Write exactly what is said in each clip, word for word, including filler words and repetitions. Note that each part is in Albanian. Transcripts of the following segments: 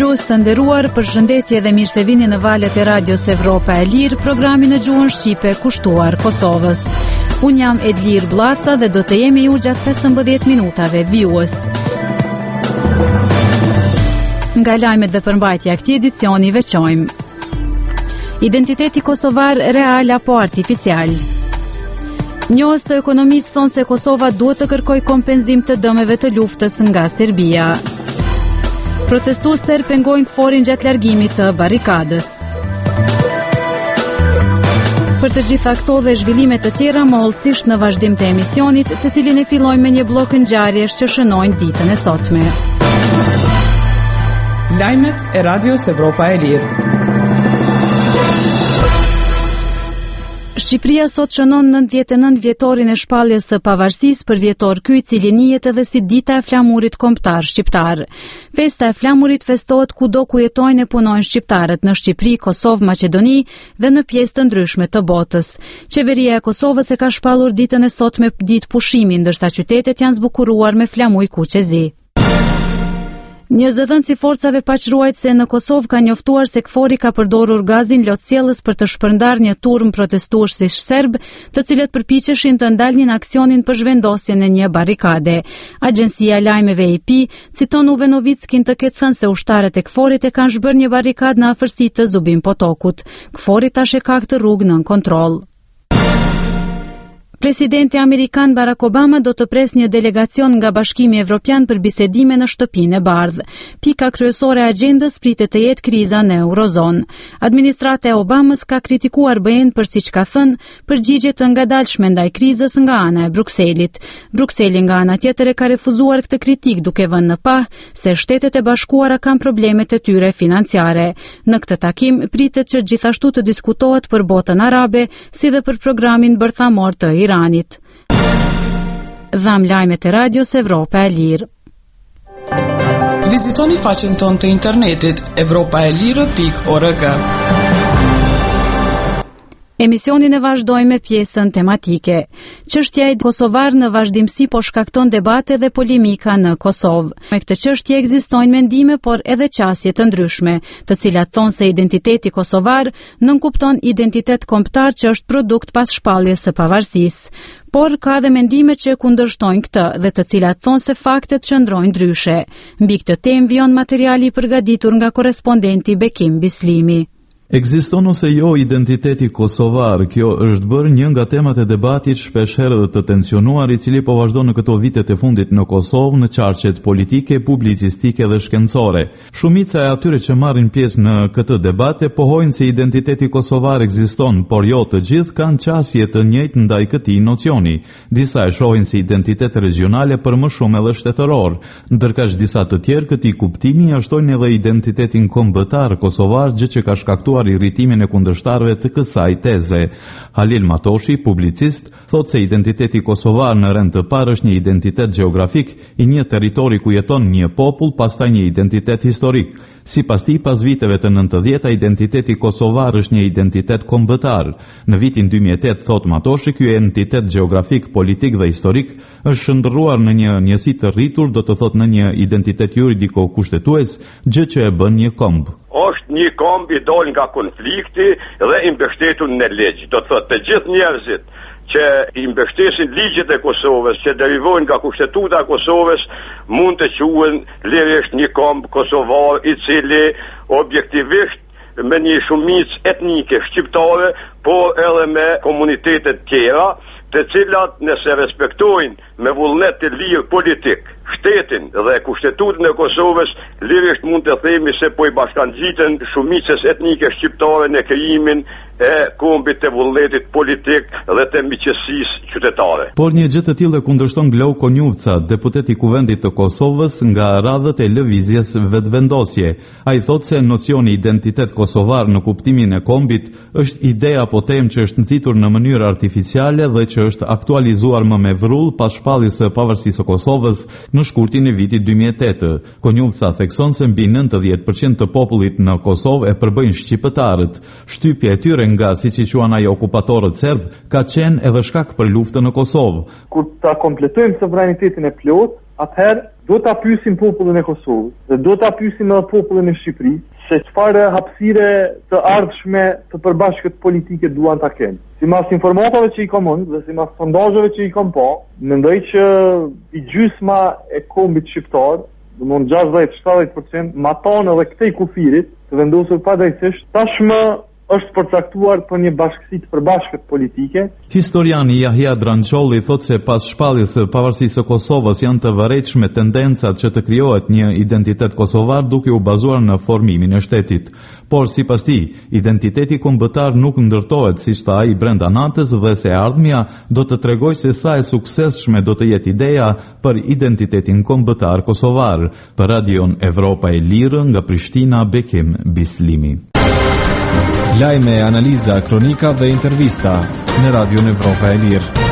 dëgjues të nderuar, përshëndetje dhe mirë se vini në valët e Radios Evropa e Lirë, programin në gjuhën shqipe kushtuar Kosovës. Unë jam Edlir Blaca dhe do të jemi ju gjatë pesëmbëdhjetë minutave vjues. Nga lajmet dhe përmbajtja këtij edicioni veçojmë: identiteti kosovar real apo artificial. Njohës të ekonomisë thonë se Kosova duhet të kërkojë kompenzim të dëmeve të luftës nga Serbia. Protestues serb pengojnë kforin gjatë largimit të barrikadës. Për të gjitha këto dhe zhvillime të tjera mollësisht në vazhdim të emisionit, të cilin e fillojmë me një blok ngjarjesh që shënojnë ditën e sotme. Lajmet e Radios Evropa e Lirë. Shqipëria sot shënon nëntëdhjetë e nëntë vjetorin e shpalljes së pavarësisë, për vjetor ky i cili njihet edhe si Dita e Flamurit Kombëtar Shqiptar. Festa e Flamurit festohet kudo ku jetojnë e punojnë shqiptarët në Shqipëri, Kosovë, Maqedoni dhe në pjesë të ndryshme të botës. Qeveria e Kosovës e ka shpallur ditën e sotme ditë pushimi, ndërsa qytetet janë zbukuruar me flamuj kuqezi. Një zëdhënës i forcave paqëruajtëse në Kosovë ka njoftuar se KFOR-i ka përdorur gazin lotësjellës për të shpërndar një turm protestuesish serb, të cilët përpiqeshin të ndalnin aksionin për zhvendosjen e një barrikade. Agjencia e lajmeve A P citon Uve Novickin të ketë thënë se ushtarët e KFOR-it e kanë zhbërë një barrikadë në afërsi të Zubin Potokut. KFOR-i tash e ka këtë rrugë nën kontroll. Presidenti amerikan Barack Obama do të pres një delegacion nga Bashkimi Evropian për bisedime në Shtëpinë e Bardhë. Pika kryesore e agjendës pritet të jetë kriza në Eurozonë. Administrata e Obamës ka kritikuar B E-n për, siç ka thënë, përgjigje të ngadalshme ndaj krizës nga ana e Brukselit. Brukseli nga ana tjetër e ka refuzuar këtë kritik, duke vënë në pah se Shtetet e Bashkuara kanë problemet e tyre financiare. Në këtë takim pritet që gjithashtu të diskutohet për botën arabe, si dhe për programin bërthamor të Iranit. Dham lajmet e Radios Evropa e Lirë. Vizitoni faqen tonë të internetit evropaelire pikë org. Emisionin e vazhdojmë me pjesën tematike. Çështja e kosovar në vazhdimsi po shkakton debate dhe polemika në Kosovë. Me këtë çështje ekzistojnë mendime, por edhe qasje të ndryshme, të cilat thonë se identiteti kosovar nënkupton identitet kombëtar që është produkt pas shpalljes së pavarësisë. Por ka dhe mendime që kundërshtojnë këtë dhe të cilat thonë se faktet qëndrojnë ndryshe. Mbi këtë temë vjon materiali i përgatitur nga korrespondenti Bekim Bislimi. Ekziston ose jo identiteti kosovar, kjo është bërë një nga temat e debatit shpeshherë dhe të tensionuar, i cili po vazhdon në këto vitet e fundit në Kosovë në qarqet politike, publicistike dhe shkencore. Shumica e atyre që marrin pjesë në këtë debate pohojnë se identiteti kosovar ekziston, por jo të gjithë kanë qasje të njëjtë ndaj këtij nocioni. Disa e shohin si identitet regionale, për më shumë edhe shtetëror, ndërkaq disa të tjerë këtij kuptimi ashtojnë edhe identitetin kombëtar kosovar, gjë që ka shkaktuar irritimin e kundërshtarëve të kësaj teze. Halil Matoshi, publicist, thot se identiteti kosovar në rend të parë është një identitet gjeografik i një territori ku jeton një popull, pastaj një identitet historik. Sipas tij, pas viteve të nëntëdhjetë, identiteti kosovar është një identitet kombëtar. Në vitin dy mijë e tetë, thot Matoshi, ky entitet gjeografik, politik dhe historik është shndërruar në një njësi të rritur, do të thot në një identitet juridiko kushtetues, gjë që e bën një komb. Është një komb i dol nga konflikti dhe i mbështetur në ligj. Do të thotë të gjithë njerëzit që i mbështesin ligjet e Kosovës, që derivojnë nga kushtetuta e Kosovës, mund të quhen lirisht një komb kosovar, i cili objektivisht me një shumicë etnike shqiptare, por edhe me komunitetet tjera, të cilat nëse respektojnë me vullnet të lirë politik shtetin dhe kushtetutën e Kosovës, lirisht mund të themi se po i bashkangjiten shumicës etnike shqiptare në krijimin e kombit të vullnetit politik dhe të miqësisë qytetare. Por një gjë të tillë e kundërshton Glau Konjuvca, deputet i Kuvendit të Kosovës nga radhët e lëvizjes vetvendosje. Ai thotë se nocioni identitet kosovar në kuptimin e kombit është ide apo temë që është nxitur në mënyrë artificiale dhe që është aktualizuar më me vrull pas shpalljes së pavarësisë së Kosovës në shkurtin e vitit dy mijë e tetë. Konjuvca thekson se mbi nëntëdhjetë përqind të popullit në Kosovë e përbëjnë shqiptarët. Shtypja e tyre nga, siç i quan ai, okupatorët serb, ka qenë edhe shkak për luftën në Kosovë. Kur ta kompletojmë sovranitetin e plot, atëherë Do ta pyesim popullin e Kosovës dhe do ta pyesim edhe popullin e Shqipërisë se çfarë hapësire të ardhshme të përbashkët politike duan ta kenë. Sipas informatave që i kam unë dhe sipas sondazheve që i kam pa, mendoj që i gjysma e kombit shqiptar, domthonë gjashtëdhjetë shtatëdhjetë përqind, maton edhe këtej kufirit të vendosur padrejtisht, tashmë është përcaktuar për një bashkësi të përbashkët politike. Historiani Jahja Drançolli thotë se pas shpalljes së pavarësisë së Kosovës janë të vërejtshme tendencat që të krijohet një identitet kosovar duke u bazuar në formimin e shtetit. Por sipas tij, identiteti kombëtar nuk ndërtohet siç tha ai brenda natës dhe se ardhmja do të tregojë se sa e suksesshme do të jetë ideja për identitetin kombëtar kosovar. Për Radion Evropa e Lirë nga Prishtina, Bekim Bislimi. Lajme, analiza, kronika dhe intervista në Radion Evropa e Lirë.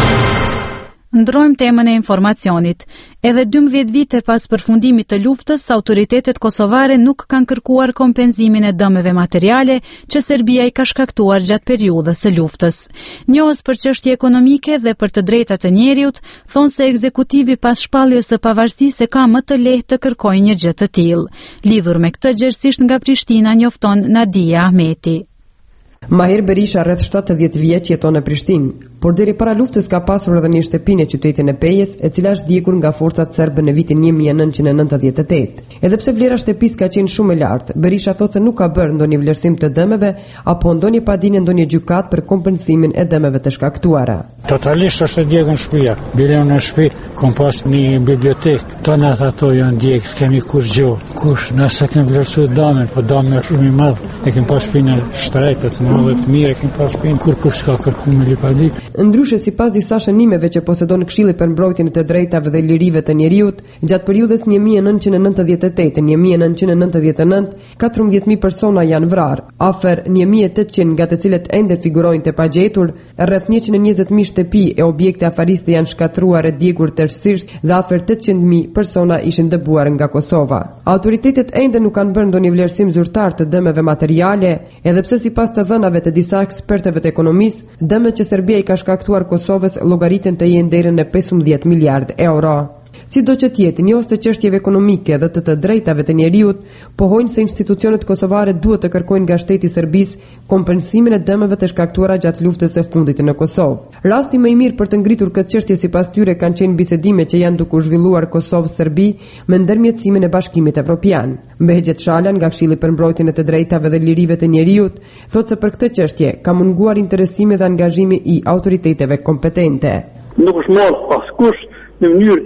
Ndrojmë temën e informacionit. Edhe dymbëdhjetë vite pas përfundimit të luftës, autoritetet kosovare nuk kanë kërkuar kompenzimin e dëmeve materiale që Serbia i ka shkaktuar gjatë periudhës së luftës. Njohës për çështje ekonomike dhe për të drejtat e njeriut, thonë se ekzekutivi pas shpalljes së pavarësisë ka më të lehtë të kërkojë një gjë të tillë. Lidhur me këtë, gjerësisht nga Prishtina njofton Nadia Ahmeti. Mahir Berisha rreth shtatëdhjetë vjeç jeton në Prishtinë, por deri para luftës ka pasur edhe një shtëpi në qytetin e Pejës, e cila është djegur nga forcat serbe në vitin një mijë e nëntëqind e nëntëdhjetë e tetë. Edhe pse vlera e shtëpisë ka qenë shumë e lartë, Berisha thotë se nuk ka bërë ndonjë vlerësim të dëmeve apo ndonjë padinje ndonjë gjykat për kompensimin e dëmeve të shkaktuara. Totalisht është e djegën shtëpia. Bile në shtëpi kam pas një bibliotekë. Tonat ato janë djegë, kemi kur gjë. Kush nëse kem vlerësuar dëmin, po dëmi është shumë i madh. E kem pas shpinën shtretet, më dhe të mirë, e kem pas shpinë kur kush ka kërkuar me lipali. Ndryshe sipas disa shënimeve që posedon Këshilli për mbrojtjen e të drejtave dhe lirive të njeriut, gjatë periudhës një mijë e nëntëqind e nëntëdhjetë e tetë - një mijë e nëntëqind e nëntëdhjetë e nëntë, katërmbëdhjetë mijë persona janë vrarë, afër një mijë e tetëqind nga të cilët ende figurojnë të pagjetur, rreth njëqind e njëzet mijë shtëpi e objekte afariste janë shkatruar e djegur tërësisht dhe afër tetëqind mijë persona ishin dëbuar nga Kosova. Autoritetet ende nuk kanë bërë ndonjë vlerësim zyrtar të dëmeve materiale, edhe pse sipas të dhënave të disa ekspertëve të ekonomisë, dëmet që Serbia i ka shkaktuar Kosovës llogaritën të jenë deri në pesëmbëdhjetë miliardë euro. Sido që tjetë, njohës të çështjeve ekonomike dhe të të drejtave të njeriut, pohojnë se institucionet kosovare duhet të kërkojnë nga shteti i Serbisë kompensimin e dëmeve të shkaktuara gjatë luftës së fundit në Kosovë. Rasti më i mirë për të ngritur këtë çështje sipas tyre kanë qenë bisedime që janë duke u zhvilluar Kosovë-Serbi me ndërmjetësimin e Bashkimit Evropian. Behgjet Shalan nga Këshilli për mbrojtjen e të drejtave dhe lirive të njeriut thotë se për këtë çështje ka munguar interesimi dhe angazhimi i autoriteteve kompetente. Nuk është marrë askush në mënyrë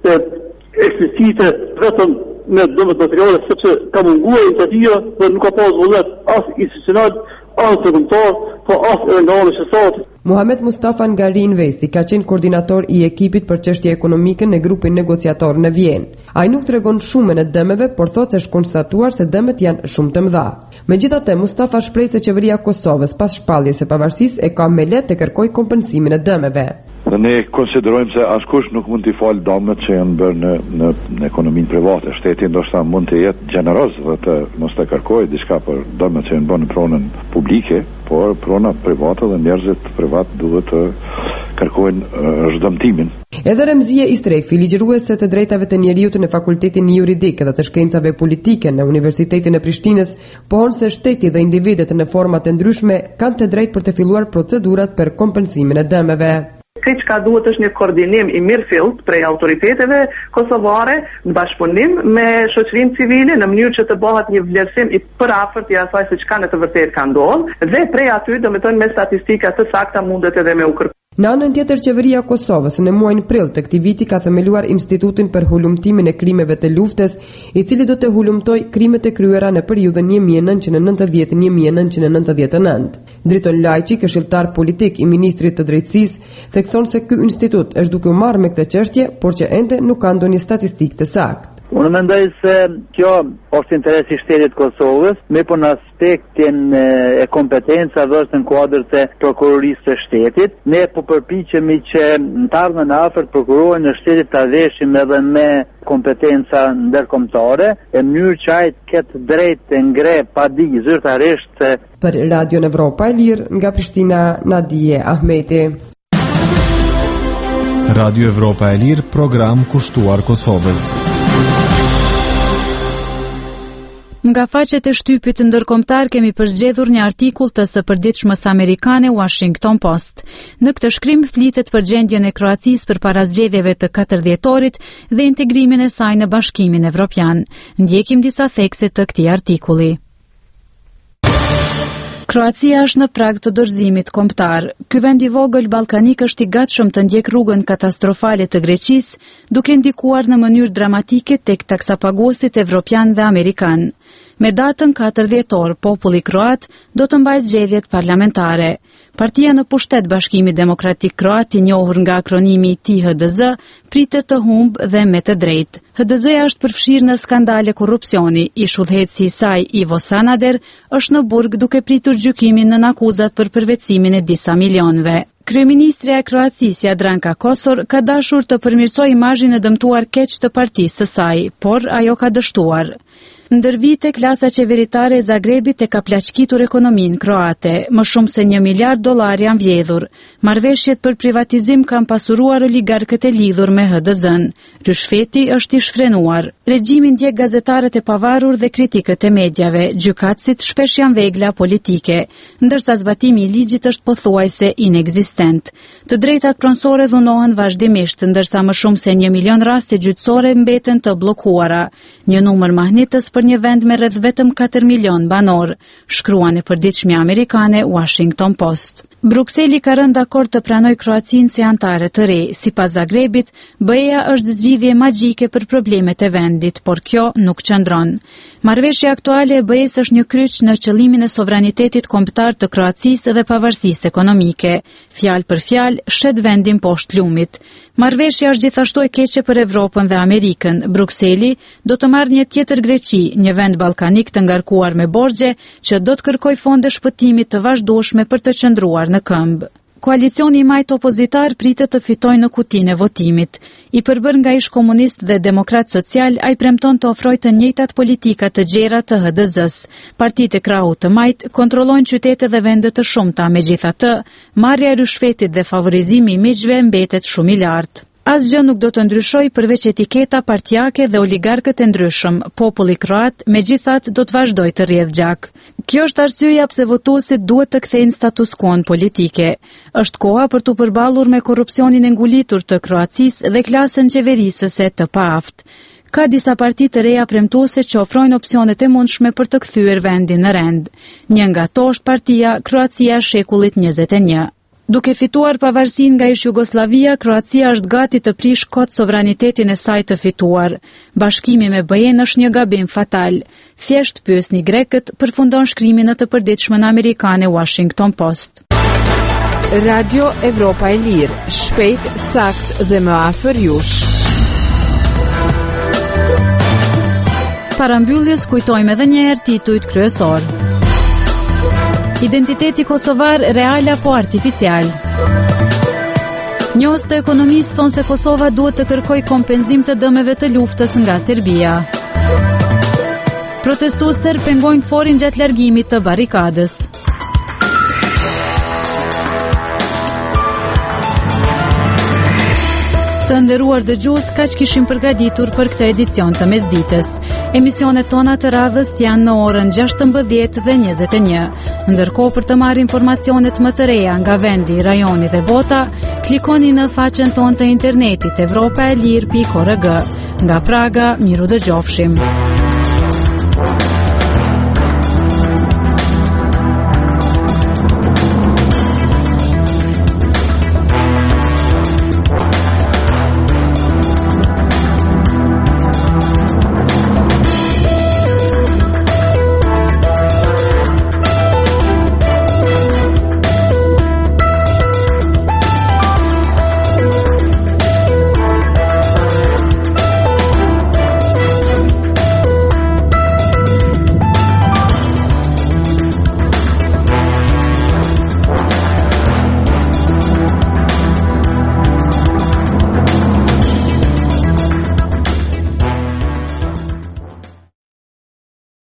eksplicite vetëm me dëmet materiale, sepse ka munguar iniciativa dhe nuk ka pas vullnet as institucional, as ndërkombëtar, po as edhe nga ana e shtetit. Muhamet Mustafa nga Reinvesti ka qenë koordinator i ekipit për çështje ekonomike në grupin negociator në Vjenë. Ai nuk tregon shumën e dëmeve, por thotë se është konstatuar se dëmet janë shumë të mëdha. Megjithatë, Mustafa shpreh se qeveria e Kosovës pas shpalljes së pavarësisë e ka me lehtë të kërkojë kompensimin e dëmeve. Dhe ne konsiderojmë se askush nuk mund t'i falë dëmet që janë bërë në, në, në ekonominë private. Shteti ndoshta mund të jetë gjeneroz dhe të mos të kërkojë diçka për dëmet që janë bërë në pronën publike, por prona private dhe njerëzit privat duhet të kërkojnë uh, dëmtimin. Edhe Remzia Istrefi, ligjëruese të drejtave të njeriut në Fakultetin Juridik dhe të Shkencave Politike në Universitetin e Prishtinës, pohon se shteti dhe individet në forma të ndryshme kanë të drejtë për të filluar procedurat për kompensimin e dëmeve. Këtë që ka duhet është një koordinim i mirëfillt prej autoriteteve kosovare në bashkëpunim me shoqërinë civile në mënyrë që të bëhet një vlerësim i përafërt i asaj se çka në të vërtetë ka ndodhur dhe prej aty domethënë me statistika të sakta mundet edhe me u kërkuar. Në anën tjetër, qeveria e Kosovës në muajin prill të këtij viti ka themeluar Institutin për hulumtimin e krimeve të luftës, i cili do të hulumtojë krimet e kryera në periudhën një mijë e nëntëqind e nëntëdhjetë - një mijë e nëntëqind e nëntëdhjetë e nëntë. Driton Lajçi, këshilltar politik i ministrit të drejtësisë, thekson se ky institut është duke u marrë me këtë çështje, por që ende nuk ka ndonjë statistikë të saktë. Unë mendoj se kjo është interesi i shtetit Kosovës, me po në aspektin e kompetenca dhe është në kuadër të prokurorisë të shtetit. Ne po përpiqemi që në të ardhmen e afërt prokurorën e shtetit ta veshim edhe me kompetenca ndërkombëtare, në mënyrë që ai të ketë drejt të ngre padi zyrtarisht. Për Radio Evropa e Lirë nga Prishtina, Nadije Ahmeti. Radio Evropa e Lirë, program kushtuar Kosovës. Nga faqet e shtypit ndërkombëtar kemi përzgjedhur një artikull të së përditshmës amerikane Washington Post. Në këtë shkrim flitet për gjendjen e Kroacisë përpara zgjedhjeve të katërdhjetorit dhe integrimin e saj në Bashkimin Evropian. Ndjekim disa thekse të këtij artikulli. Kroacia është në prag të dorëzimit kombëtar. Ky vend i vogël ballkanik është i gatshëm të ndjek rrugën katastrofale të Greqisë, duke ndikuar në mënyrë dramatike tek taksapaguesit evropian dhe amerikan. Me datën katër dhjetor, populli kroat do të mbajë zgjedhjet parlamentare. Partia në pushtet Bashkimi Demokratik Kroat, i njohur nga akronimi i tij H D Z, pritet të humbë dhe me të drejtë. H D Z-ja është përfshirë në skandale korrupsioni. Ish udhëheqësi i saj Ivo Sanader është në burg duke pritur gjykimin nën akuzat për përvetësimin e disa milionëve. Kryeministrja e Kroacisë Jadranka Kosor ka dashur të përmirësojë imazhin e dëmtuar keq të partisë së saj, por ajo ka dështuar. Ndër vite, klasa qeveritare e Zagrebit e ka plaçkitur ekonominë kroate, më shumë se një miliard dollar janë vjedhur. Marrëveshjet për privatizim kanë pasuruar oligarkët e lidhur me H D Z-n. Ryshfeti është i shfrenuar. Regjimi ndjek gazetarët e pavarur dhe kritikët e medjave. Gjykatësit shpesh janë vegla politike, ndërsa zbatimi i ligjit është pothuajse inekzistent. Të drejtat pronësore dhunohen vazhdimisht, ndërsa më shumë se një milion raste gjyqësore mbeten të bllokuara. Një numër mahnitës për një vend me rreth vetëm katër milion banor, shkruan e përditshmja amerikane Washington Post. Brukseli ka rënë dakord të pranojë Kroacinë si antare të re. Sipas Zagrebit, B E-ja është zgjidhje magjike për problemet e vendit, por kjo nuk qëndron. Marrëveshja aktuale e B E-s është një kryq në qëllimin e sovranitetit kombëtar të Kroacisë dhe pavarësisë ekonomike. Fjalë për fjalë, shet vendin poshtë lumit. Marrëveshja është gjithashtu e keqe për Evropën dhe Amerikën. Brukseli do të marrë një tjetër Greqi, një vend ballkanik të ngarkuar me borxhe, që do të kërkojë fonde shpëtimi të vazhdueshme për të qëndruar në këmbë. Koalicioni i majt opozitar pritet të fitojë në kutinë e votimit. I përbër nga ish komunist dhe demokrat social, ai premton të ofrojë të njëjtat politika të gjera të H D Z-s. Partitë e krahut të majt kontrollojnë qytete dhe vende të shumta, megjithatë, marrja e ryshfetit dhe favorizimi i miqve mbetet shumë i lartë. Asgjë nuk do të ndryshojë përveç etiketa partijake dhe oligarkët e ndryshëm. Populli kroat megjithatë do të vazhdojë të rrjedhë gjak. Kjo është arsyeja pse votuesit duhet të kthejnë status quo-n politike. Është koha për të përballur me korrupsionin e ngulitur të Kroacisë dhe klasën qeverisëse të paaftë. Ka disa parti të reja premtuese që ofrojnë opsionet e mundshme për të kthyer vendin në rend. Një nga ato është partia Kroacia e shekullit njëzet e një. Duke fituar pavarësinë nga ish Jugosllavia, Kroacia është gati të prish kot sovranitetin e saj të fituar. Bashkimi me B E-n është një gabim fatal. Thjesht pyesni grekët, përfundon shkrimin në të përditshmën amerikane Washington Post. Radio Evropa e Lirë, shpejt, sakt dhe më afër jush. Para mbylljes kujtojmë edhe një herë titujt kryesor. Identiteti kosovar real apo artificial. Njohës të ekonomistë thonë se Kosova duhet të kërkojë kompenzim të dëmeve të luftës nga Serbia. Protestues serb pengojnë forin gjatë largimit të barikadës. Të nderuar dëgjues, kaq kishim përgatitur për këtë edicion të mesditës. Emisionet tona të radhës janë në orën gjashtëmbëdhjetë dhe njëzet e një. Ndërkohë, për të marrë informacionet më të reja nga vendi, rajoni dhe bota, klikoni në faqen tonë të internetit evropaelir pikë org. Nga Praga, miru dëgjofshim.